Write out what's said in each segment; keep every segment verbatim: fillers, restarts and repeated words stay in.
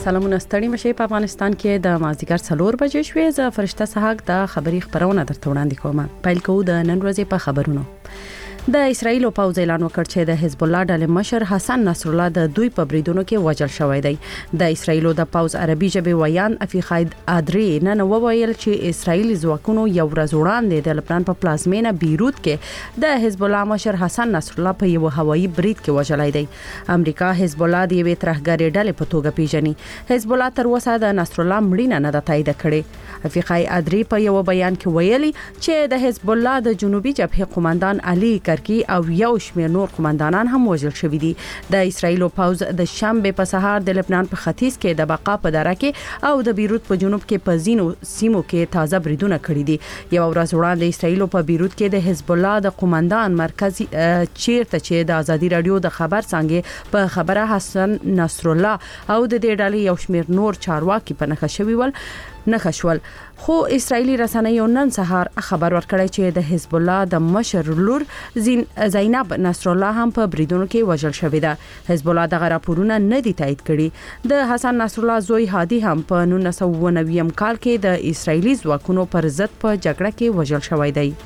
سلامونه ستړي مشه په افغانستان کې د مازیګر څلور بجې شوې ز فرشته سحق د خبري خبرونه درته وړاندې کوم. پیل کوو د نن ورځې په خبرونو. د اسرایل پوځ اعلان وکړ چې د حزب الله ډلې مشر حسن نصر الله د دوی په بریدونو کې وژل شوی دی. د اسرایل د پوځ عربي ژبې ویان افیخاید ادری نن وویل چې اسرایلی ځواکونو یو ورځ وړاندې د لبنان په پلازمینه بیروت کې د حزب الله مشر حسن نصر الله په یو هوایي برید کې وژلای دی. امریکا حزب الله د یوې ترهګرې ډلې په توګه پیژني. حزب الله تر اوسه د نصر الله مړینه نه ده تایید کړې. افیخاید ادری په یو بیان کې ویلي چې د حزب الله د جنوبي جبهې قوماندان علي کرکی او یو شمېر نور قوماندانان هم وژل شوي دي. د اسرایل پوځ د شنبه په سهار د لبنان په ختیځ کې د بقا په دره کې او د بیروت په جنوب کې په زینو سیمو کې تازه بریدونه کړي دي. یو ورځ وړاندې اسرایل په بیروت کې د حزب الله د قوماندان مرکزی چیرته چې د ازادي رادیو د خبر څنګه په خبره حسن نصر الله او د دې ډلې یو شمېر نور چارواکي په نښه شوي ول نه خشول. خو اسرایلی رسنیو نن سهار خبر ورکړی چې د حزب الله د مشر لور زین زینب نصر الله هم په بریدونو کې وژل شوې ده. حزب الله دغه راپورونه نه دي تایید کړي. د حسن نصر الله زوی هادي هم په نولس سوه اوه نوي کال کې د اسرایلی ځواکونو پر ضد په جګړه کې وژل شوی دی.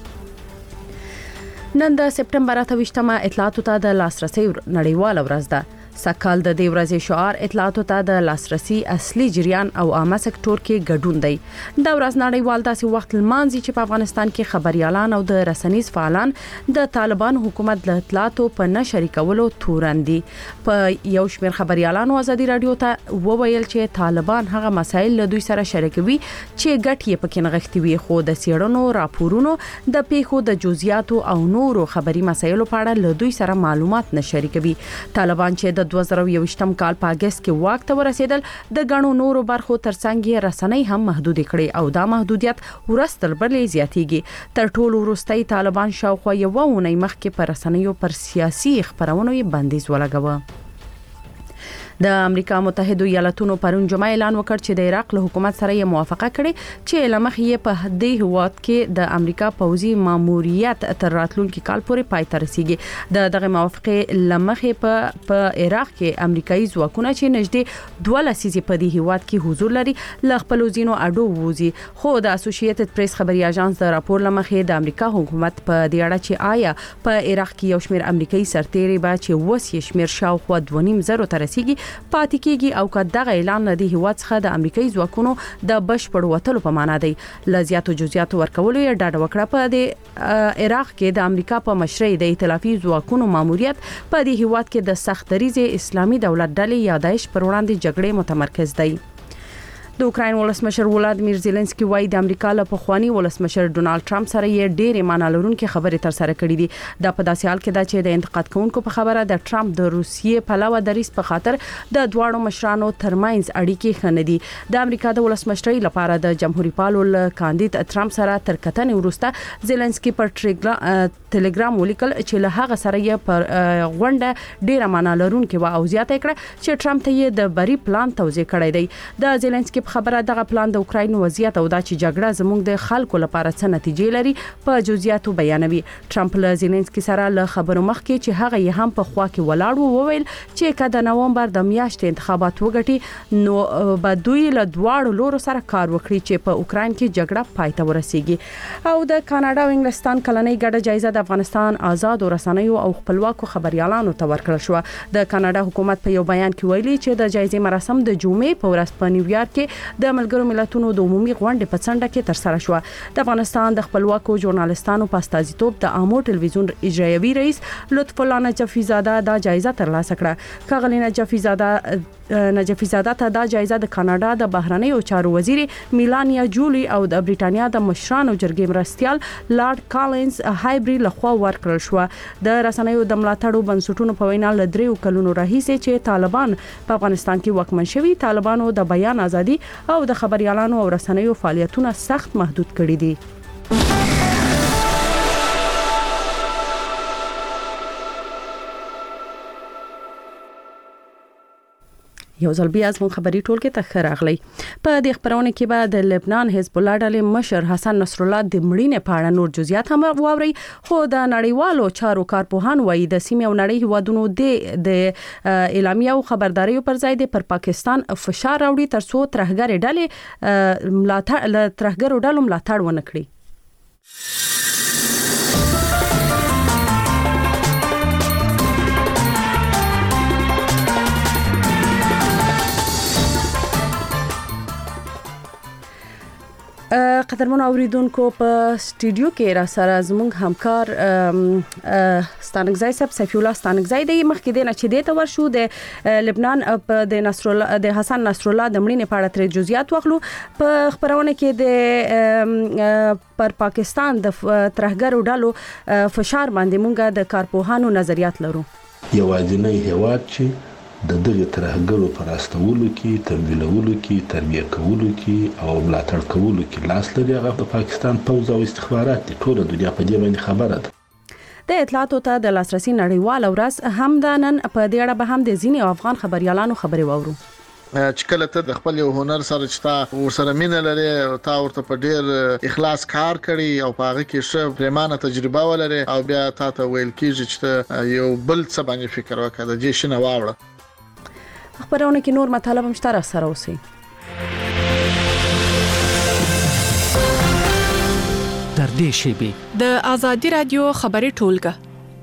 نن د سپټمبر اته ویشتمه اطلاعاتو ته د لاسرسي نړیواله ورځ ده. سکهال د دې ورځې شعار اطلاعاتو ته د لاسرسي اصلي جریان او عامه سکتور کې ګډون دی. دا ورځ نړیوال داسې وخت لمانځي چې په افغانستان کې خبريالان او د رسنیز فعالان د طالبان حکومت له اطلاعاتو په نشر کولو تورندي. په یو شمېر خبريالانو ازادي رادیو ته وویل چې طالبان هغه مسایل له دوی سره شریکوي چې ګټ یې پکې نغښتي وي، خو د سیړنو راپورونو د پیښو د جزئیاتو او نورو خبري مسایلو په اړه له دوی سره معلومات نه شریکوي. طالبان چې د دوه زره یوویشتم کال په اگست کې واک ته ورسېدل د غنو نورو برخو ترڅنګ یې رسنۍ هم محدود کړي او دا محدودیت ورستل بلې زیاتېږي. تر ټولو وروستي طالبان شاوخوا یو ونې مخکې پر رسنیو پر سیاسي خبرونو یې بندیز ولګاوه. د امریکا متحده ایالاتونو پرون جمعه اعلان وکړ چې د عراق له حکومت سره یې موافقه کړې چې لمخ یې په دې هواد کې د امریکا پوځي ماموریت تر راتلونکي کال پورې پای ته رسیږي. د دغه موافقه لمخ په په عراق کې امریکایي ځواکونه چې نږدې دوه لسیزې په دې هواد کې حضور لري ل خپل ځینو اډو ووزي. خو د اسوسییټډ پریس خبري اژانس د راپور لمخ د امریکا حکومت په دې اړه چې آیا په عراق کې یو شمېر امریکایي سرتیري به چې وسې شمېر شاوخوا دوه نیم زره ته رسیږي پاتې کېږي او که دغه اعلان د هیواد څخه د امریکایي ځواکونو د بشپړ وټلو په معنا دی. لزیاتو جزئیاتو ورکولو یې ډاډ وکړه. په د عراق کې د امریکا په مشرۍ د ائتلافي ځواکونو ماموریت په دې هیواد کې د سخت دریزه اسلامي دولت ډلې یا داعش پر وړاندې جګړې متمرکز دی. د اوکراین ولسمشر ولادیمیر زيلنسکي وايي د امریکا له پخوانی ولسمشر ډونالد ټرمپ سره یې ډېرې معنی لرونکې خبرې تر سره کړې دي. دا په داسې حال کې ده چې د انتقاد کوونکو په خبره د ټرمپ د روسیې پلوه دریس په خاطر د دواړو مشرانو ترمنځ اړیکې ښه دي. د امریکا د ولسمشرۍ لپاره د جمهوریت پالو کاندید ټرمپ سره تر کتنې وروسته زيلنسکي پر ټلګرام ولیکل چې له هغه سره یې پر غونډه ډېره معنی لرونکې و او زیاته کړه چې ټرمپ ته یې د بری پلان توضیح کړی دی. د زيلنسکي خبره دغه پلان د اوکراین وضعیت او د چې جګړه زموږ د خلکو لپاره څه نتیجې لري په جزئیاتو بیانوي. ټرمپ له زيلنسکي سره له خبرو مخکې چې هغه یې هم په خوا کې ولاړ وو وویل چې کله د نومبر د میاشتې انتخابات وګټي نو به دوی له دواړو لورو سره کار وکړي چې په اوکراین کې جګړه پای ته ورسیږي. او د کاناډا او انګلستان کلنۍ ګډه جایزه د افغانستان آزاد رسنیو او خپلواکو خبريالانو ته ورکړل شو. د کاناډا حکومت په یو بیان کې ویلي چې د جایزې مراسم د جمعې په ورځ په نیویارک کې د ملګرو ملتونو د عمومي غونډې په څنډه کې تر سره شو. د افغانستان د خپلواکو ژورنالستانو په استازیتوب د عامو ټلویزیون اجرایوي رئیس لطف الله نجفي زاده دا جایزه ترلاسه کړه. کاغلی نجفي زاده نجفي زاده ته دا جایزه د کاناډا د بهرنیو چارو وزیر میلانیا جولی او د بریټانیا د مشرانو جرګې مرستيال لارډ کالینز هایبری لخوا ورکړل شو. د رسنیو د ملاتړو بنسټونو په وینا ل دریو کلونو راهیسې چې طالبان په افغانستان کې واکمن شوي، طالبانو د بیان ازادي او د خبريالانو او رسنیو فعالیتونه سخت محدود کړي دي. یو ځل بیا زموږ خبري ټولګه ته خراغلی په دې خبرونه کې به د لبنان حزب الله ډلې مشر حسن نصر الله د مړینې په اړه نور جزئیات هم واوري خو د نړیوالو چارو کارپوهان وایي د سیمې او نړۍ هیوادونو د اعلامیه او خبرداري پر ځای د پر پاکستان فشار راوړي ترڅو ترهګر ډلې ملاتړ ترهګر ډلو ملاتړ ونه کړي. قدرمن اوریدونکو په سټوډیو کې را سره زموږ همکار ستانګزای صاحب سفی الله ستانګزای د مخکې د نه چې د تور شو د لبنان د نصر الله د حسن نصر الله د مړینې په اړه تر جزئیات واخلو په خبرونه کې د پر پاکستان د ترهګر ډلو فشار باندې مونږه د کارپوهانو نظریات لرو. یو ځینې هیواد چې د دغه ترهګرو پر استولو کې تمویلولو کې تربیه کولو کې او ملاتړ کولو کې لاس لري هغه د پاکستان پوځ او استخبارات دي. ټول دنیا په دې باندې خبره ده. د اطلاعاتو ته د لاسرسي نړیوال ورځ هم د نن په دې اړه به هم د ځینې افغان خبريالانو خبري واورو چې کله ته د خپل یو هنر سره چې تا ورسره مینه لري او تا ورته په ډیر اخلاص کار کړی او په هغه کې ښه پریمانه تجربه ولري او بیا تا ته ویل کیږي چې یو بل څه باندې فکر وکړه د دې شنه واوړه. خبرونه کې نور مطالب هم شته سره اوسئ. در دې شیبه د آزادی رادیو خبري ټولګه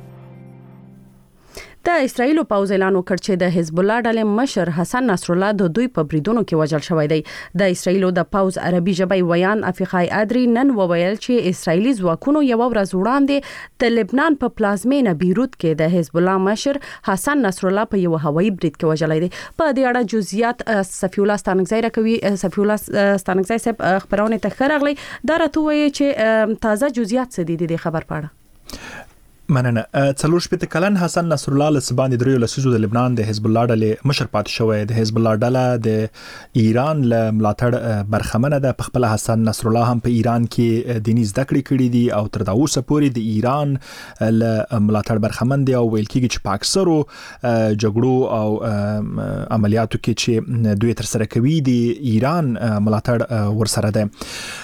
د اسرایل پوځ اعلان وکړ چې د حزب الله ډلې مشر حسن نصر الله د دوی په بریدونو کې وژل شوی دی. د اسرایل د پوځ عربي ژبې ویان افیقای ادري نن وویل چې اسرایلی ځواکونو یو ورځ وړاندې د لبنان په پلازمینه بیروت کې د حزب الله مشر حسن نصر الله په یو هوایي برید کې وژل دی. په دې اړه جزئیات سفی الله ستانګزای راکوي. سفی الله ستانګزای صاحب خبرونه ته خراغلی دا راته وایي چې تازه جزئیات څه دي د خبر پاړه. مننه. څلور شپږ کلن حسن نصر الله لسبان درې لسیزو د لبنان د حزب الله ډلې مشر پات شوی. د حزب الله ډله د ایران له ملاتړ برخمنه ده. په خپل حسن نصر الله هم په ایران کې دیني زده کړې کړې دي او تر دا اوسه پورې د ایران له ملاتړ برخمن دي او ویل کېږي چې په اکثرو جګړو او عملیاتو کې چې دوی تر سره کوي د ایران ملاتړ ورسره ده.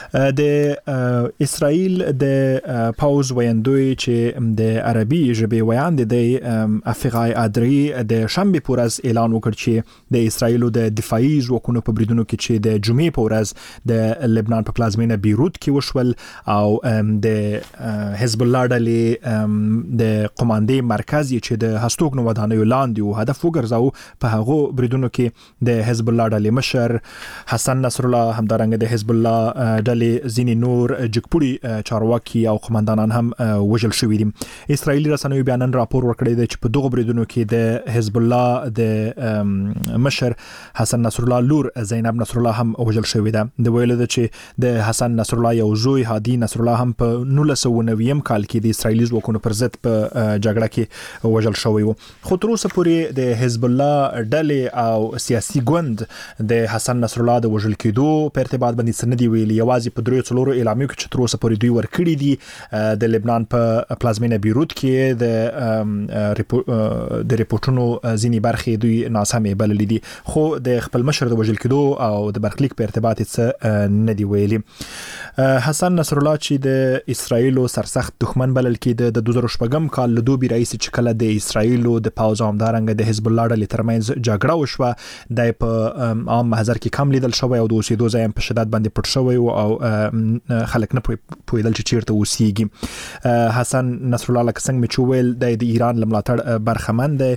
د اسرائیل د پاوز ویندوی چې د عربي ژبې ویان د افیقای ادري د شنبه پورز اعلان وکړ چې د اسرائیل د دفاعي ځواکونو په بریدونو کې چې د جمعې پورز د لبنان په پلازمینه بیروت کې وشول او د حزب الله ډلې د قوماندې مرکز چې د هستوګنو ودانیو لاندې او هدف وګرځاو په هغه بریدونو کې د حزب الله ډلې مشر حسن نصر الله همدارنګه د حزب الله ډلې ځینې نور جګپوړي چارواکي او قوماندانان هم وژل شوي دي. اسرایلی رسنیو بیانن راپور ورکړی دی چې په دغه بریدونو کې د حزب الله د مشر حسن نصر الله لور زینب نصر الله هم وژل شوې ده. د ویل ده چې د حسن نصر الله یو زوی هادي نصر الله هم په نولس سوه نوي کال کې د اسرایلی ځواکونو پر ضد په جګړه کې وژل شوی و. خو تر اوسه پورې د حزب الله ډلې او سیاسي ګوند د حسن نصر الله د وژل کېدو په ارتباط باندې څه نه دی ویلي. یوازې په درې څلورو اعلامیو کې چې تر اوسه پورې دوی ورکړي دي د لبنان په پلازمینه بیروت کې د د ریپورتونو ځینی برخې دوی ناسمې بللې دي خو د خپل مشر د وژل کېدو او د برخلیک په ارتباط څه نه دی ویلي. حسن نصر الله چې د اسرایل سرسخت دښمن بلل کېده د دوه زره شپږم کال له دوبي رئیس چې کله د اسرایل د پاوځ همدارنګه د حزب الله ډلې ترمنځ جګړه وشوه د په عام محضر کې کم لیدل شوی او د اوسېدو ځای په شدت باندې پټ شوی او خلک نه پوهېدل چې چیرته اوسېږي. حسن نصر الله لکه څنګه چې ویل د ایران لملاتړ برخمن دی.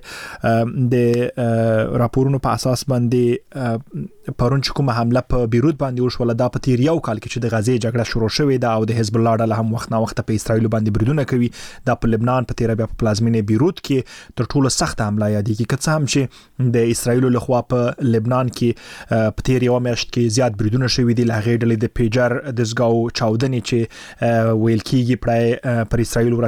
د راپورونو په اساس باندې پرون چې کومه حمله په بیروت باندې وشوله دا په تیر یو کال کې چې د غزې جګړه شروع شوې ده او د حزب الله ډله هم وخت نه وخت په اسرایل باندې بریدونه کوي. دا په لبنان په تیر بیا په پلازمینه بیروت کې تر ټولو سخت حمله یادېږي که څه هم چې د اسرایل له خوا په لبنان کې په تیر یو میاشت کې زیات بریدونه شوي دي. له هغې ډلې د پیجر دزګاو چاودنې چې ویل کېږي پرای پر اسرایل ورچول شوې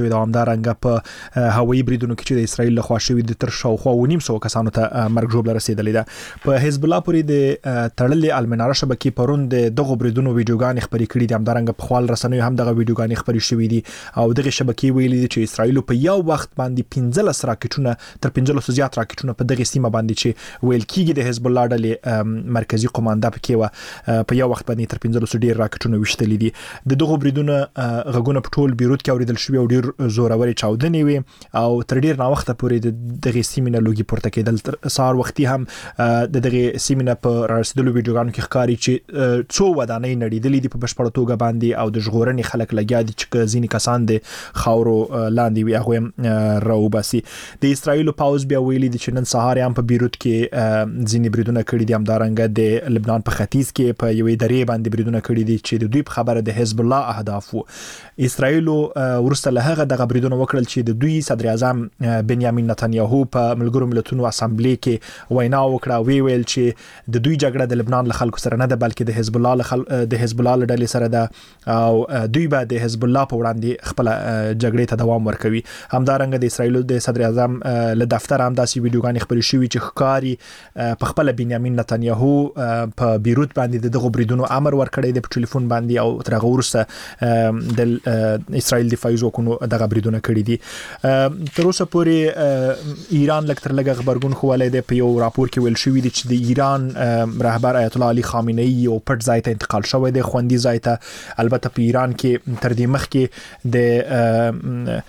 شوې ده، همدارنګه په هوایي بریدونو کې چې د اسرایل لخوا شوي د تر شاوخوا ونیم سوه کسانو ته مرګ ژوبله رسېدلې ده. په حزب الله پورې د تړلې المناره شبکې پرون د دغو بریدونو ویډیوګانې خپرې کړي دي، همدارنګه په خپل رسنیو هم دغه ویډیوګانې خپرې شوې دي او دغه شبکې ویلي دي چې اسرایل په یو وخت باندې پنځلس راکټونه تر پنځلسو زیات راکټونه په دغه سیمه باندې چې ویل کېږي د حزب الله ډلې مرکزی قومانده پکې و په یو وخت باندې تر پنځلسو ډیر راکټونه وشتلې دي. د دغه بریدونو غږونه په ټول بیروت کې اوریدل شوي او ډیر زوروري چاودنې وي او تر ډیر نا وخت پورې دغه سیمه نه لوګي پورته کېدل. سار وختي هم د دغه سیمه په رسیدلو ویډیوګانو کې ښکاري چې څو ودانۍ نړیدلې دي په بشپړ توګه باندې او د ژغورنې خلک لګیا دي چې ځینې کسان د خاورو لاندې وي هغه راوباسي. د اسرایل پاوز بیا ویلي دي چې نن سهار هم په بیروت کې ځینې بریدونه کړي دي، همدارنګه د لبنان په ختیځ کې په یوې درې باندې بریدونه کړي دي چې د دوی په خبره د حزب الله اهداف وو. اسرایل ورسته له هغه دغه بریدونه وکړل چې د دوی صدر اعظم بنیامین نتنیاهو په ملګرو ملتونو اسامبلې کې وینا وکړه، وی ویل چې د دوی جګړه د لبنان له خلکو سره نه ده بلکې د حزب الله له خل... د حزب الله له ډلې سره ده او دوی به د حزب الله په وړاندې خپل جګړې ته دوام ورکوي. همدارنګه د اسرایل د صدر اعظم له دفتر هم داسې ویډیوګانې خپرې شوي چې ښکاري په خپل بنیامین نتنیاهو په بیروت باندې دغه بریدونو امر ورکړی دی په ټلیفون باندې او تر هغه وروسته د اسرایل دفاعي ځواکونو دغه بریدونه کړي دي. تر اوسه پورې ایران لږ تر لږه غبرګون ښوولی دی. په یو راپور کې ویل شوي دي چې د ایران رهبر آیت الله علي خامنه ای یو پټ ځای ته انتقال شوی دی، خوندي ځای ته. البته په ایران کې تر دې مخکې د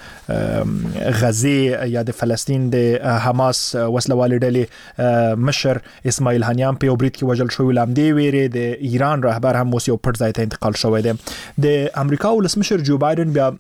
غزې یا د فلسطین د حماس وسلوالې ډلې مشر اسماعیل هانیان په یو برید کې وژل شوی، له همدې ویرې د ایران رهبر هم اوس یو پټ ځای ته انتقال شوی دی. د امریکا ولسمشر جو بایدن بیا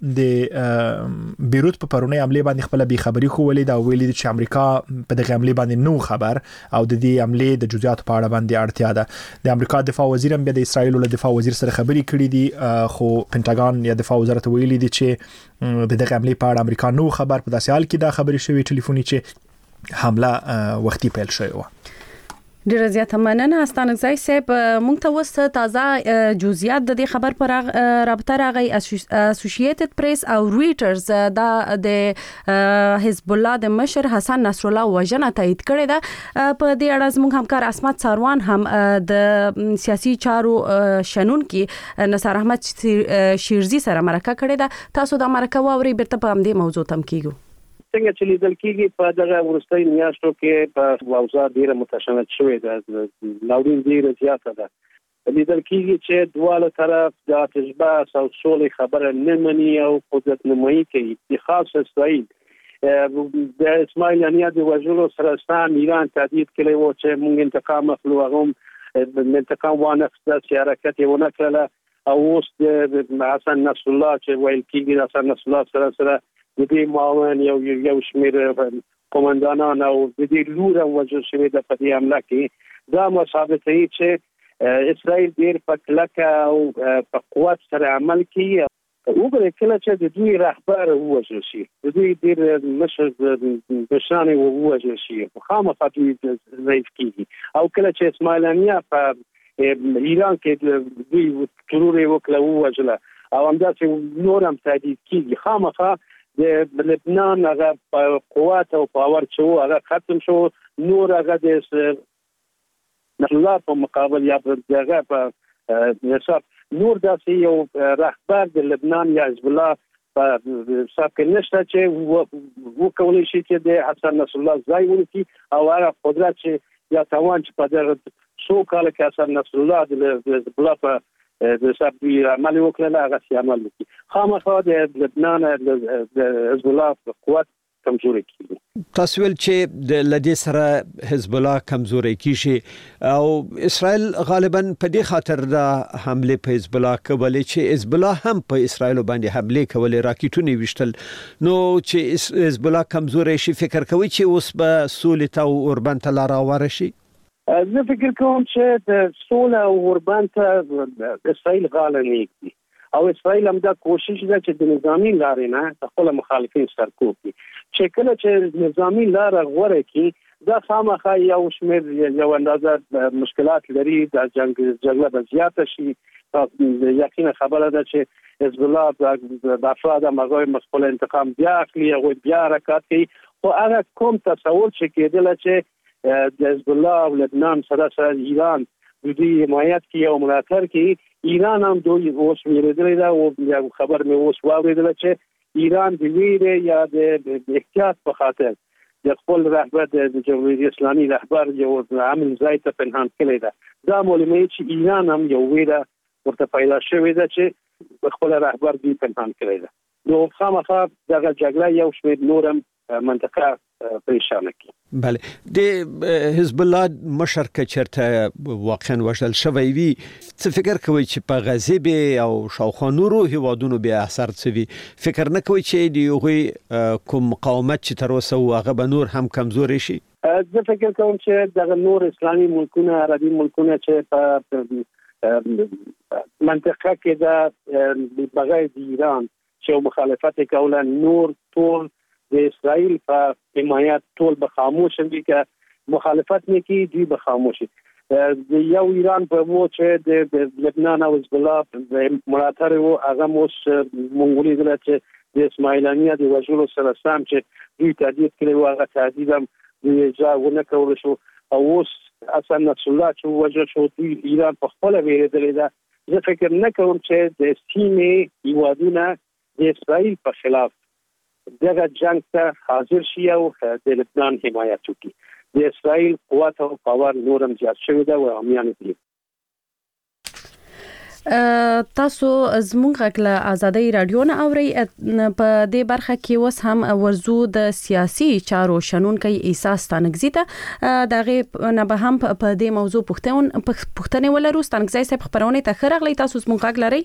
د بیروت په پرونۍ حملې باندې خپل بې خبري ښوولې ده او ویلي دي چې امریکا په دغه حملې باندې نو خبر او د دې حملې د جزئیاتو په اړه باندې اړتیا ده. د امریکا دفاع وزیر هم بیا د اسرایل له دفاع وزیر سره خبرې کړې دي، خو پینټاګان یا دفاع وزارت ویلي دي چې د دغه حملې په اړه امریکا نو خبر. په داسې حال کې دا خبرې شوې ټلیفوني چې حمله وختي پیل شوې و. ډیره زیاته مننه استانګزای صاحب. مونږ ته وس تازه جزئیات د دې خبر پر رابطه راغی. اسوسییټډ پریس او رويټرز دا د حزب الله د مشر حسن نصر الله وژنه تایید کړې ده. په دې اړه زموږ همکار اسمت ساروان هم د سیاسي چارو شنون کې نصر احمد شیرزي سره مرکه کړې ده. تاسو دا مرکه واوري بیرته په همدې موضوع تم کیږو. څنګه چې لیدل کېږي په دغه ورستۍ میاشتو کې په اوضاع ډیره متشنج شوې ده، ناورین ډیره زیاته ده. لیدل کېږي چې دواړه طرف د اتشباس او سولې خبره نه مني او قدرت نمایي کوي. د خاص اسرائیل د اسماعیل هانیه د وژلو سره سم ایران تهدید کړی و چې موږ انتقام اخلو، هغه انتقام وانخیسته چې حرکت یې ونه کړله او اوس د حسن نصر الله چې ویل کېږي د حسن نصر الله سره سره د دې معاون یو یو شمېر قومندانان او د دې لور وژل شوي د په دې حمله کې دا ثابتوي چې اسرائیل ډېر په کلکه او په قوت سره عمل کوي. وګورئ کله چې د دوی رهبر ووژل شي، د دوی ډېر مشر مشران ووژل شي، خامخا دوی ضعیف کېږي. او کله چې اسماعیل هانیه په ایران کې دوی ترور یې وکړه ووژله او همداسې نور هم تهدید کېږي، خامخا د لبنان هغه قوت او پاور چې وو هغه ختم شو. نور هغه د الله په مقابل یا دغه په حساب نور داسې یو رهبر د لبنان یا حزب الله په حساب کې نشته چې وکولای شي چې د حسن نصر الله ځای ونیسي او هغه قدرت چې یا توان چې په دغه څو کال کې حسن نصر الله د حزب الله په د سبي عمل وکړل هغه سي عمل وکړي. خامخا د لبنان د حزب الله قوت کمزوري کیږي. تاسو ول چې د لدې سره حزب الله کمزوري کیږي او اسرائیل غالبا په دې خاطر د حمله په حزب الله کولې چې حزب الله هم په اسرائیل باندې حمله کولې راکټونه وشتل. نو چې حزب الله کمزوري شي فکر کوي چې اوس به سولې ته او اوربان ته لار واره شي. زه فکر کوم چې د سوله او اوربان ته اسرائیل غاړه نیږدي او اسرائیل هم دا کوشش ده چې د نظامی لارې نه خپل مخالفین سرکوب کړي. چې کله چې نظامی لار غوړه کړي دا خامخا یو شمېر یو اندازه مشکلات لري د جنگ جګړه به زیاته شي یقینا خبره ده چې حزب الله د افراد مغوی مسئول انتقام بیا اخلي او بیا حرکت کوي خو هغه کوم تصور چې کېدل چې د حزب الله او لبنان سره سره ایران د دې حمایت کوي او ملاتړ کوي ایران هم دوی اوس ویریدل دا او خبر مې اوس واوریدل چې ایران د ویره یا د احتیاط په خاطر د خپل رهبر د جمهوریت اسلامي رهبر یو عامل ځای ته پنهان کړی دا دا معلومه چې ایران هم یو ویره ورته پیدا شوې ده چې خپل رهبر دی پنهان کړی ده نو خامخا دغه جګړه یو شمېر نورم منطقه پریشانه کی بله د حزب الله مشر کچرته واقعا وشل شوی وی څه فکر کوي چې په غزه به او شاوخوا نورو هیوادونو به اثر څوي فکر نه کوي چې دی یو کوم مقاومت چې تر اوسه هغه به نور هم کمزوري شي زه فکر کوم چې دغه نور اسلامي ملکونه عربي ملکونه چې په منطقه کې د بغیر د ایران چې مخالفت کوله نور ټول د اسرائیل په حمایت ټول به خاموش دي که مخالفت نه کوي دوی به خاموش دي یو ایران په مو چې د لبنان او حزب الله ملاتړ وو هغه موس مونږولي دل چې د اسماعیلانیه د وژلو سره سم چې دوی تهدید کړي او هغه تهدید هم د اجازه کول شو او اوس حسن نصر الله چې وژل شو دوی ایران په خپل ویریدل دا زه فکر نه کوم چې د سیمې هیوادونه د اسرائیل په خلاف دغه جنگ ته حاضر شي او د لبنان حمایت وکړي د اسرائیل قوت او پاور نورم زیات شوی دا او امیان دي تاسو زموږ غږ آزادۍ رادیو نه اوري په دې برخه کې وس هم ورزو د سیاسي چارو شنونکي احساس تنګزیته دغه نه به هم په دې موضوع پوښتنه پوښتنه ولرو ستنګزای صاحب خبرونه ته خرغلی تاسو زموږ غږ لري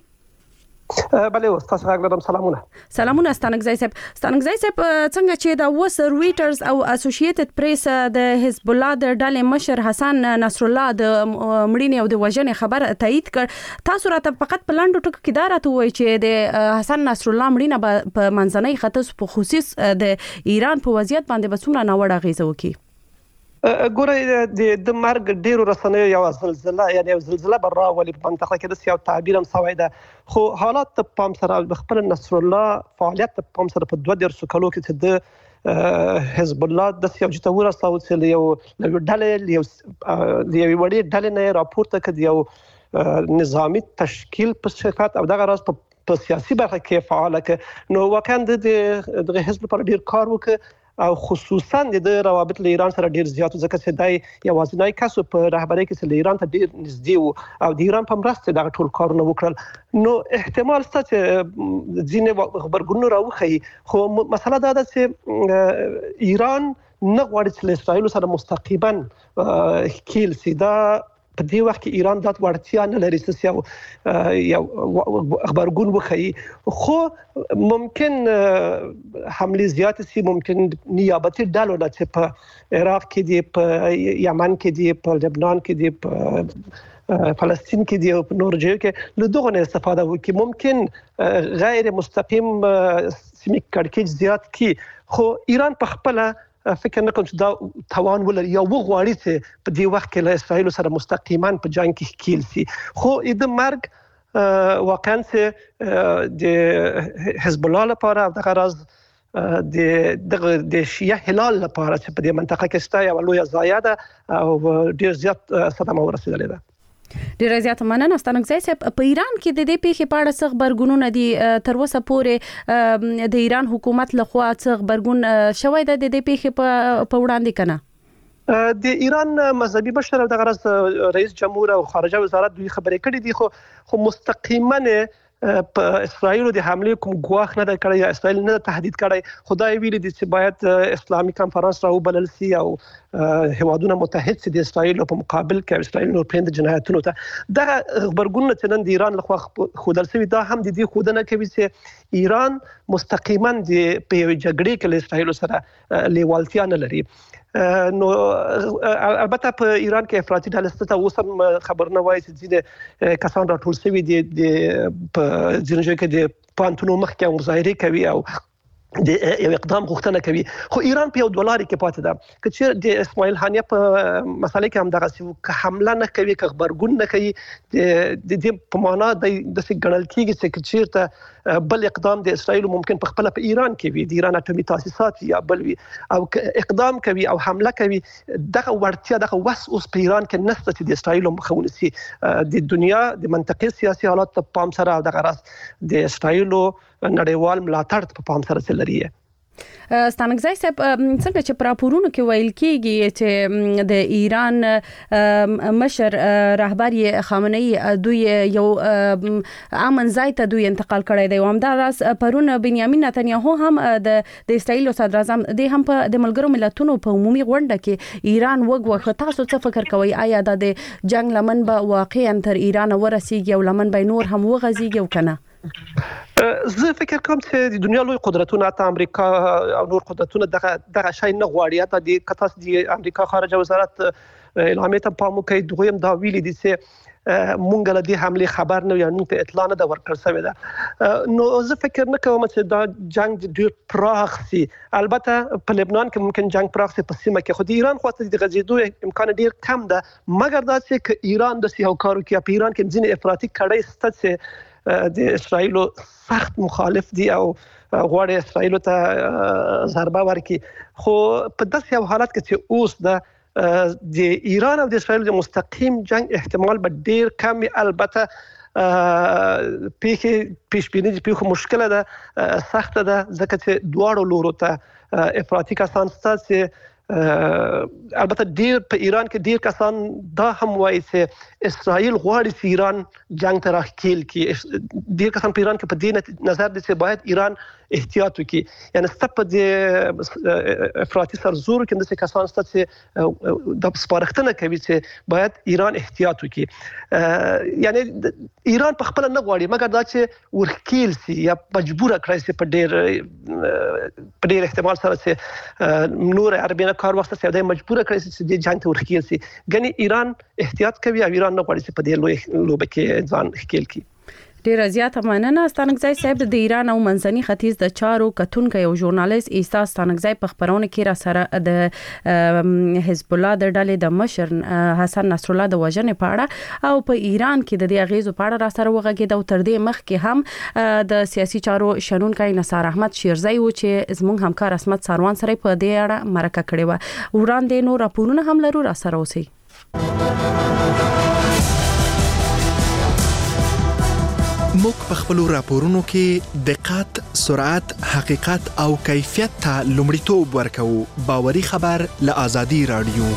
بله استاد غږ لرم سلامونه سلامونه ستانګزای صاحب ستانګزای صاحب څنګه چې دا وس رويټرز او اسوسییټډ پریس د حزب الله د ډلې مشر حسن نصر الله د مړینې او د وژنې خبر تایید کړ تاسو راته فقط په لاندو ټکو کې دا راته وایي چې د حسن نصر الله مړینه په منځنۍ ختیځ په خصوص د ایران په وضعیت باندې به څومره ناوړه اغیزه وکړي ګوره د مرګ ډیرو رسنیو یو زلزلہ یعنی یو زلزلہ برا ولې په منطقه کې د یو تعبیر هم سوی ده خو حالات ته پام سره خپل نصر الله فعالیت ته پام سره په دوه ډیر سکلو کې د حزب الله د یو جتور اساو چې یو ډلې یو یو وړي ډلې نه راپورته کړي یو نظامی تشکیل په شکایت او دغه راز په سیاسي برخه کې فعال ک نو وکند د حزب پر ډیر کار وکړي او خصوصا د روابط له ایران سره ډیر زیات ځکه چې دای یوازینی کس په رهبری کې له ایران ته ډیر نږدې وو او د ایران په مرسته دغه ټول کارونه وکړل نو احتمال شته چې ځینې خبرګون راوخی خو مسله دا ده چې ایران نه غواړي چې له اسرائیل سره مستقیما کېل سي دا په دې وخت کې ایران د وړتیا نه لري چې یو خبرګون وخی خو ممکن حمله زیات سي ممکن نیابتي ډلو چې په عراق کې دي په یمن کې دي په لبنان کې دي په فلسطین کې دي او نور ځای کې له دغه نه استفاده وکړي ممکن غیر مستقیم سیمه کړکېچ زیات کی خو ایران په خپل فکر نه کوم چې دا توان ولري یا وغواړي چې په دې وخت کې له اسرائیل سره مستقیما په جنگ کې کېل سي خو د مرګ واقعا چې د حزب الله لپاره د غرض د د شیعه هلال لپاره چې په دې منطقه کې شته یو لوی ضایعه ده او ډیر زیات صدمه ورسېدلې ده ډیر زیات مننه ستانګزای صاحب په ایران کې د دې پیښې په اړه څه خبرګونونه دي تر اوسه پورې د ایران حکومت لخوا څه خبرګون شوی د دې پیښې په وړاندې کنه د ایران مذهبي مشر د غرض رئیس جمهور او خارجه وزارت دوی خبرې کړې دي خو خو مستقیما په اسرائیل د حمله کوم ګواښ نه کړی یا اسرائیل نه تهدید کړی خدای ویلي دي چې باید اسلامي کانفرنس راو بلل سي او هوادونه متحد سي د اسرائیل په مقابل کې اسرائیل نور پند جنایتونو ته دا خبرګون چې نن د ایران لخوا خودل سوي دا هم د دې خودنه کوي چې ایران مستقیما د په جګړې کې له اسرائیل سره لیوالتیا نه لري نو البته په ایران کې افراطي ډلې ته اوس خبر نه وایي چې ځینې کسان راټول شوي دي د په ځینې ځای کې د پانتونو مخ کې مظاهره کوي او د یو اقدام غوښتنه کوي. خو ایران په یو دولاري کې پاتې ده که چې د اسماعیل هانیه په مسالې کې هم دغه سی که حمله نه کوي که خبرګون نه کوي د دې په معنا د داسې ګڼل کېږي چې چیرته بل اقدام د اسرائیل ممکن په خپل په ایران کې وي د ایران اټومي تاسیسات یا بل وي او اقدام کوي او حمله کوي دغه ورتیا دغه وس اوس په ایران کې نشته چې د اسرائیل مخاونسي د دنیا د منطقي سیاسي حالات په پام سره او دغه راس د اسرائیل نړیوال ملاتړ په پام سره لري. ستانکزی صاحب څنګه چې پر راپورونو کې ویل کېږي چې د ایران مشر رهبر خامنه‌ای دوی یو امن ځای ته دوی انتقال کړی دی او همداراز پرون بنیامین نتنیاهو هم د د اسرائیل صدر اعظم د هم په د ملګرو ملتونو په عمومي غونډه کې ایران وګوخه. تاسو څه فکر کوئ آیا د جنگ لمن به واقعا تر ایران ورسیږي او لمن به نور هم وغځيږي او کنه؟ زه فکر کوم چې د دنیا لوی قدرتونه ته امریکا او نور قدرتونه دغه دغه شای نه غواړي. ته د کتاس د امریکا خارجه وزارت اعلامیه ته پام کوي دویم دا ویلي دي چې مونږ له دې حمله خبر نه یو نو ته اطلاع نه دا ورکړ شوی ده. نو زه فکر نه کوم چې دا جنگ ډیر پراخ سي. البته په لبنان کې ممکن جنگ پراخ سي په سیمه کې خو د ایران خواته د غزیدو امکان ډیر کم ده مګر دا چې ایران د سیاو کارو کې په ایران کې ځینې افراطي کړي ست د اسرائیل سخت مخالف دي او غواړي اسرائیل ته ضربه ورکړي. خو په داسې یو حالت کې چې اوس د د ایران او د اسرائیل د مستقیم جنگ احتمال به ډیر کم. البته پیښه پیش بینی د پیښو مشکله ده سخت ده ځکه چې دواړو لورو ته افراطي کسان ستاسو البته ډیر په ایران کې ډیر کسان دا هم وایي چې اسرائیل غواړي چې ایران جنگ ته راخیل کی. ډیر کسان په ایران کې په دې نظر دي چې باید ایران احتیاط وکړي. یعنی ستپ د افراطي سرزور کې د کسان ست چې د سپارښتنه کوي چې باید ایران احتیاط وکړي. یعنی ایران په خپل نه غواړي مګر دا چې ورخیل سي یا مجبور کړی سي په ډیر په ډیر احتمال سره چې نور عربي کار وخت څخه د مجبور کړی چې د جنگ ته ورخیل سي. غني ایران احتیاط کوي او ایران نه غواړي چې په دې لوی لوبه کې ځان ښکیل کړي. ډیر زیات مننه ستانکزی صاحب د ایران او منځني ختیځ د چارو کتونکو یو ژورنالیست ایستا ستانکزی په خبرونه کې را سره د حزب الله د ډلې د مشر حسن نصر الله د وژنې په اړه او په ایران کې د دې اغیزو په اړه را سره وغږید او تر دې مخکې هم د سیاسي چارو شنونکو نثار احمد شیرزی و چې زموږ همکار اسمت ساروان سره په دې اړه مرکه کړې و. وړاندې نو راپورونه هم لرو را سره اوسئ. موږ په خپل راپورونو کې دقت، سرعت، حقیقت او کیفیت ته لومړیتوب ورکوو. باوري خبر له آزادي رادیو.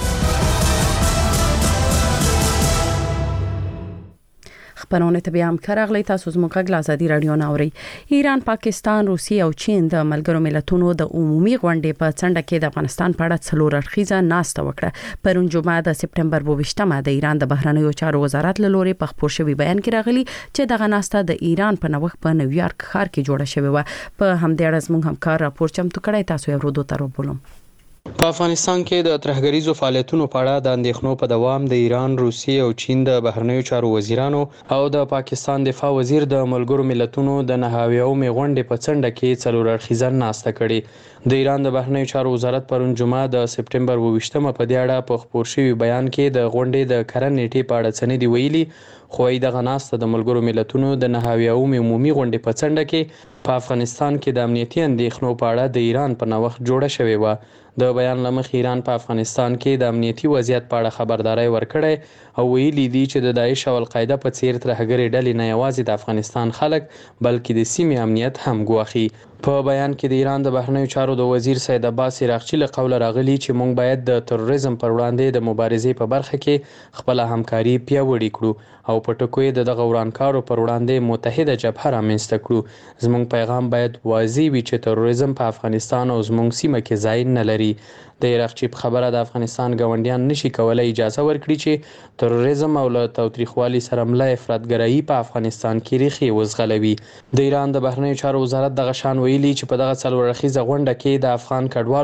خبرونه ته بیا هم کارغلی تاسو زموږ غږ آزادي رادیو ناوري. ایران، پاکستان، روسیه او چین د ملګرو ملتونو د عمومي غونډې په څنډه کې د افغانستان په اړه څلور اړخیزه ناسته وکړه. پرون جمعه د سپټمبر په ویشتمه د ایران د بهرنیو چارو وزارت له لوري په خبر شوی بیان کې راغلی چې دغه ناسته د ایران په نوښت په نیویارک ښار کې جوړه شوې و. په همدې اړه زموږ همکار راپور چمتو کړی تاسو یې ورودو تر وبولم. په افغانستان کې د ترهګریزو فعالیتونو په اړه د اندېښنو په دوام د ایران، روسیې او چین د بهرنیو چارو وزیرانو او د پاکستان دفاع وزیر د ملګرو ملتونو د نهاویومې غونډې په څنډه کې څلور اړخیزه ناسته کړې. د ایران د بهرنیو چارو وزارت پرون جمعه د سپټمبر په ویشتمه په دې اړه په خبر شوی بیان کې د غونډې د کرن نیټې په اړه څه نه دی ویلي. خو دغه ناسته د ملګرو ملتونو د نهاویومې عمومي غونډې په څنډه کې په افغانستان کې د امنیتي اندېښنو په اړه د ایران په نوښت جوړه شوې و. د بیان لمخ ایران په افغانستان کې د امنیتي وضعیت په اړه خبرداري ورکړې او ویلي دي چې د داعش او القاعده په څیر ترهګري ډلې نه یوازې د افغانستان خلک بلکې د سیمې امنیت هم ګواخي. په بیان کې د ایران د بهرنیو چارو د وزیر سید عباس عراقچی له قوله راغلی چې موږ باید د تروریزم پر وړاندې د مبارزې په برخه کې خپل همکاري پیاوړې کړو او په ټکو د دغه ورانکارو پر وړاندې متحده جبهه رامنځته کړو. زموږ پیغام باید واضح وي چې تروریزم په افغانستان او زموږ سیمه کې ځای نه لري. د عراقچی په خبره د افغانستان ګاونډیان نشي کولای اجازه ورکړي چې تروریزم او له تاوتریخوالي سره مله افراطګرایي په افغانستان کې ریښې وزغلوي. د ایران د بهرنیو چارو وزارت دغه شان ویلي چې په دغه څلور اړخیزه غونډه کې د افغان کډوالو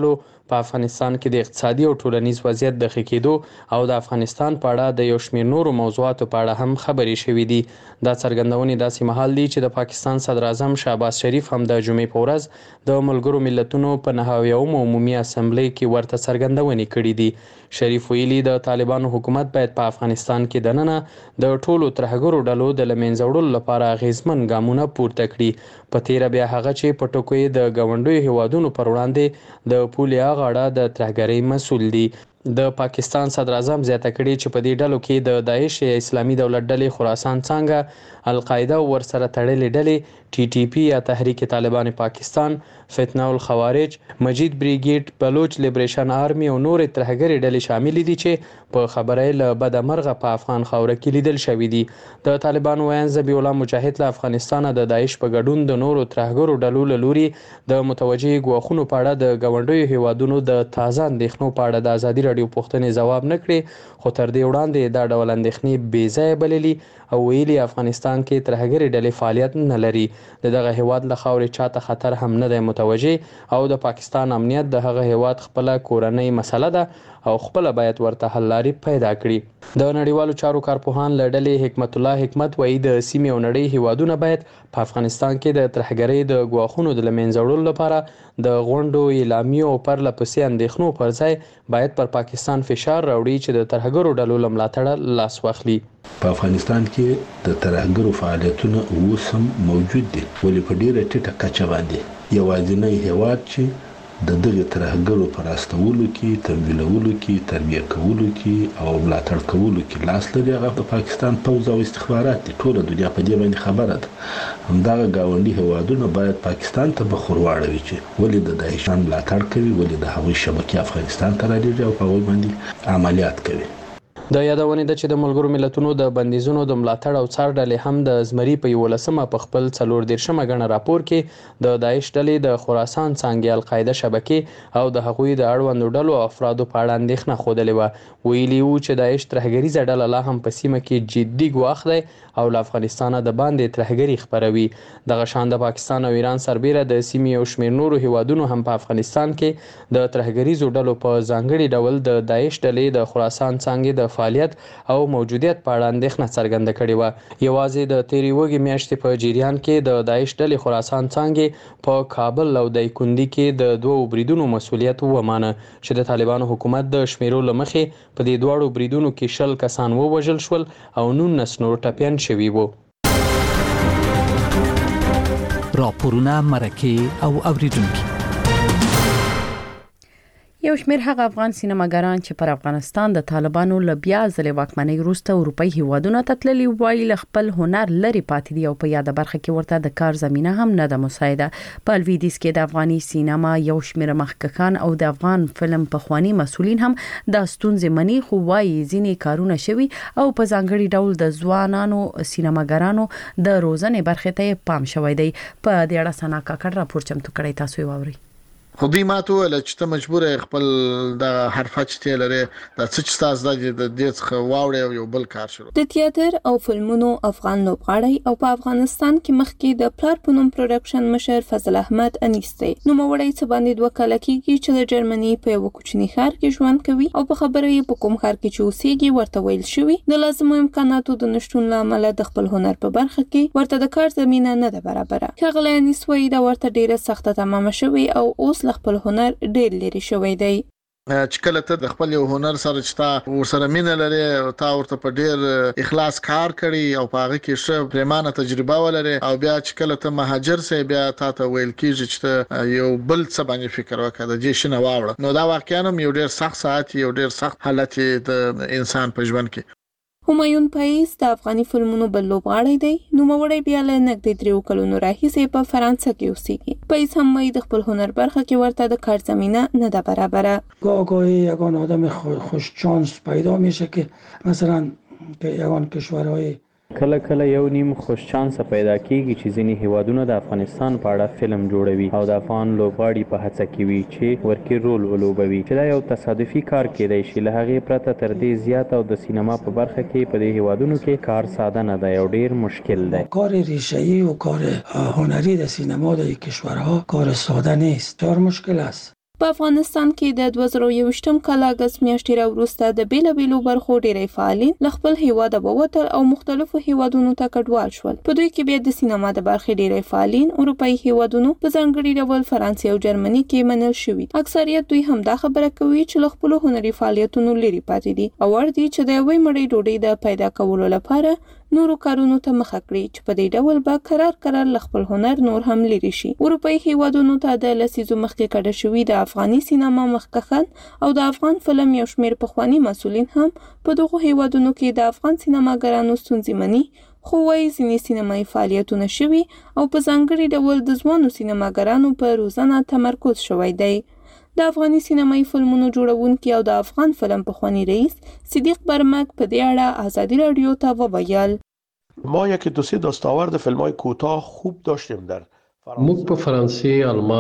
په افغانستان کې د اقتصادي او ټولنیز وضعیت د ښه کېدو او د افغانستان په اړه د یو شمېر نورو موضوعاتو په اړه هم خبرې شوې دي. دا څرګندونې داسې مهال دي چې د پاکستان صدر اعظم شهباز شریف هم د جمعې په ورځ د ملګرو ملتونو په نهه اویایم عمومي اسمبلی کې ورته څرګندونې کړې دي. شریف ویلي د طالبانو حکومت باید په افغانستان کې دننه د ټولو ترهګرو ډلو د له منځه وړلو لپاره اغېزمن ګامونه پورته کړي. په تیره بیا هغه چې په ټکو یې د ګاونډیو هیوادونو پر وړاندې د پولې غاړه د ترهګرۍ مسؤل دي. د پاکستان صدر اعظم زیاته کړې چې په دې ډلو کې د داعش اسلامي دولت ډلې خراسان څنګه القاعده او ورسره تړلې ډلې ټي ټي پی یا تحریک طالبان پاکستان، فتنه الخوارج، مجید بریګیډ، بلوچ لیبریشن آرمي او نور ترهګري ډلې شامل دي چې په خبرای له بد مرغه په افغان خاوره کې لیدل شوې دي. د طالبان ویان ذبیح الله مجاهد له افغانستان د داعش په ګډون د نورو ترهګرو ډلو له لوري د متوجه غواخونو په اړه د ګاونډیو هیوادونو د تازه اندېښنو په اړه د ازادي راډیو پوښتنې ځواب نه کړي، خو تر دې وړاندې دا ډول اندېښنې بې ځایه بللي او ویلي افغانستان کې ترهګري ډلې فعالیت نه لري. د دغه هیواد له خاورې چاته خطر هم نه دی متوجه او د پاکستان امنیت د هغه هیواد خپل کورنۍ مسله ده او خپل باید ورته حل لارې پیدا کړي. د نړیوالو چارو کارپوهان له ډلې حکمت الله حکمت وایي د سیمې او نړۍ هیوادونه باید په افغانستان کې د ترهګرۍ د ګواښونو د له منځه وړلو لپاره د غونډو اعلامیو او پرله پسې اندېښنو پر ځای باید پر پاکستان فشار راوړي چې د ترهګرو ډلو له ملاتړه لاس واخلي. په افغانستان کې د ترهګرو فعالیتونه اوس هم موجود دي، ولې په ډیره ټیټه کچه باندې. یوازینی هیواد چې د دغه ترهګرو پر راستولو کې، تمویلولو کې، تربیه کولو کې او ملاتړ کولو کې لاس لري هغه د پاکستان پوځ او استخبارات دي. ټوله دنیا په دې باندې خبره ده. همدغه ګاونډي هیوادونه باید پاکستان ته بخور واړوي چې ولې د داعشان ملاتړ کوي، ولې د هغوی شبکې افغانستان ته رالیږي او په هغوی باندې عملیات کوي. د یادونې ده چې د ملګرو ملتونو د بندیزونو د ملاتړ او څار ډلې هم د زمري په یولسمه په خپل څلور دیرشمه غڼه راپور کې د داعش ډلې د خراسان څنګه القاعده شبکې او د هغوی د اړوندو ډلو افرادو په اړه اندېښنه خوده و. ویلي وو چې داعش ترهګریزه ډله لا هم په سیمه کې جدي ګواښ دی او له افغانستانه د باندې ترهګري خپروي. دغه شان د پاکستان او ایران سربیره د سیمې او شمېر نورو هیوادونو هم په افغانستان کې د ترهګریزو ډلو په ځانګړي ډول د داعش ډلې د خراسان څنګه د فعالیت او موجودیت په اړه اندېښنه څرګنده کړې و. یوازې د تیرې وږي میاشتې په جریان کې د داعش ډلې خراسان څنګه په کابل او دایکندي کې د دوو بریدونو مسؤلیت ومانه چې د طالبانو حکومت د شمیرو لمخې په دې دواړو بریدونو کې شل کسان ووژل شول او نولس نور ټپیان شوي وو. راپورونه، مرکې او اوریدونکي. یو شمېر هغه افغان سینماګران چې پر افغانستان د طالبانو له بیا ځلې واکمنۍ وروسته اروپایي هیوادونو ته تللي وایي له خپل هنر لري پاتې دي او په یاده برخه کې ورته د کار زمينه هم نه ده مساعده. په لویدیځ کې د افغاني سینما یو شمېر مخکښان او د افغان فلم پخوانی مسؤلین هم د ستونزې مني، خو وایي ځینې کارونه شوي او په ځانګړي ډول د ځوانانو سینماګرانو د روزنې برخه ته پام شوی دی. په دې اړه سنا کاکړ راپور چمتو کړی، تاسو یې واورئ. خو دوی ماته ویل چې ته مجبور خپل د حرفه چې لري د څه چې تاسو د دې څخه واوړې او یو بل کار شروع. د تیاتر او فلمونو افغان لوبغاړی او په افغانستان کې مخکې د پلار پونم پروډکشن مشر فضل احمد انیسته نو موري څه باندې دوه کال کېږي چې د جرمني په یو کوچني ښار کې ژوند کوي او په خبره یې په کوم ښار کې چې اوسېږي ورته ویل شوی د لازمو امکاناتو د نشټون لامل د خپل هنر په برخه کې ورته د کار زمينه نه ده برابره. ښاغلی انیسوي دا ورته ډیره سخته تمامه شوی او اوس خپل هنر ډېر لري شوی دی. چې کله ته د خپل یو هنر سره چې تا ورسره مینه لري او تا ورته په ډېر اخلاص کار کړی او په هغه کې ښه پریمانه تجربه ولري او بیا چې کله ته مهاجر سې بیا تا ته ویل کېږي چې یو بل څه باندې فکر وکړه د دې شنه واوړه، نو دا واقعا یو ډېر سخت ساعت یو ډېر سخت حالت د انسان په ژوند کې. همایون پایز د افغاني فلمونو بل لوبغاړی دی. نوموړی بیا له نږدې درېو کلونو راهیسې په فرانسه کې اوسېږي. پایز هم وایي د خپل هنر برخه کې ورته د کار زمینه نه ده برابره. گاهی یگان آدم خوش چانس پیدا میشه که مثلا که یگان کشورهای کله کله یو نیم خوش چانس پیدا کیږي چې ځینې هیوادونه د افغانستان په اړه فلم جوړوي او د افغان لوبغاړي په هڅه کې وي چې ورکی رول ولوبوي، چې دا یو تصادفي کار کېدای شي. له هغې پرته تر دې زیات او د سینما په برخه کې په دې هیوادونو کې کار ساده نه دی او ډیر مشکل دی. کار ریشه‌ای و کار هنری در سینما در کشورها کار ساده نیست، بسیار مشکل است. په افغانستان کې د دوه زره یوویشتم کال اګست میاشتې راوروسته د بیلابیلو برخو ډېری فعالین له خپل هیواده ووتل او مختلفو هیوادونو ته کډوال شول. په دوی کې بیا د سینما د برخې ډېری فعالین اروپایي هیوادونو په ځانګړي ډول فرانسې او جرمني کې منل شوي. اکثریت دوی همدا خبره کوي چې له خپلو هنري فعالیتونو لرې پاتې دي او اړ دي چې د یوې مړۍ ډوډۍ د پیدا کولو لپاره نورو کارونو ته مخه کړي چې په دې ډول به قرار قرار له خپل هنر نور هم لري شي. اروپایي هیوادونو ته د لسیزو مخکې کډه شوي د افغاني سینما مخکښان او د افغان فلم یو شمېر پخواني مسؤلین هم په دغو هیوادونو کې د افغان سینماګرانو ستونزې مني، خو وايي ځینې سینمایي فعالیتونه شوي او په ځانګړي ډول د ځوانو سینماګرانو په روزنه تمرکز شوی دی. د افغاني سینمایي فلمونو جوړونکي او د افغان فلم پخوانی رئیس صدیق برمک په دې اړه آزادی رادیو ته وویل: ما یکی دو سه دستاورد فیلم‌های کوتاه خوب داشتیم در موږ په فرانسې، آلمان